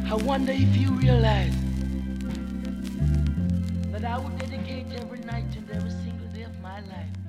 I wonder if you realize that I would dedicate every night and every single day of my life